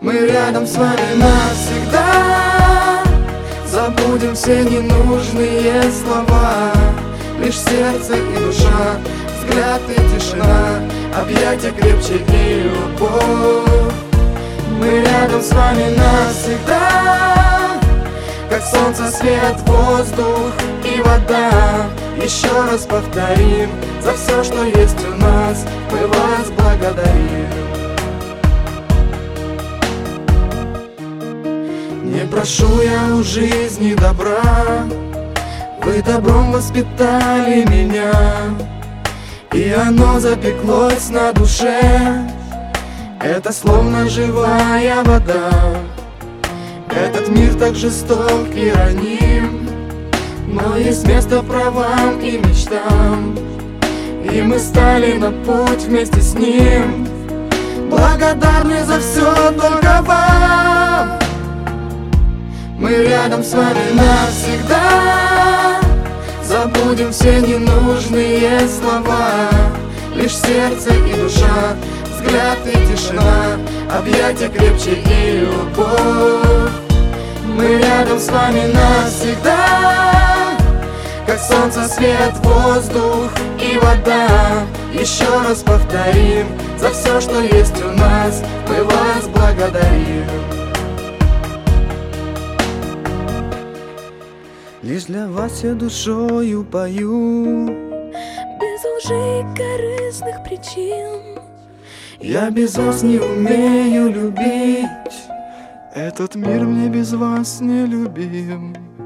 Мы рядом с вами навсегда. Забудем все ненужные слова. Лишь сердце и душа, взгляд и тишина, объятия крепче и любовь. Мы рядом с вами навсегда. Как солнце, свет, воздух и вода. Еще раз повторим: за все, что есть у нас, мы вас благодарим. Не прошу я у жизни добра, вы добром воспитали меня, и оно запеклось на душе. Это словно живая вода. Этот мир так жесток и раним, но есть место правам и мечтам, и мы стали на путь вместе с ним. Благодарны за все только вам. Мы рядом с вами навсегда. Забудем все ненужные слова. Лишь сердце и душа, взгляд и тишина, объятия крепче и любовь. Мы рядом с вами навсегда. Как солнце, свет, воздух и вода. Еще раз повторим: за все, что есть у нас, мы вас благодарим. Лишь для вас я душою пою, без лжи и корыстных причин. Я без вас не умею любить. Этот мир мне без вас не любим.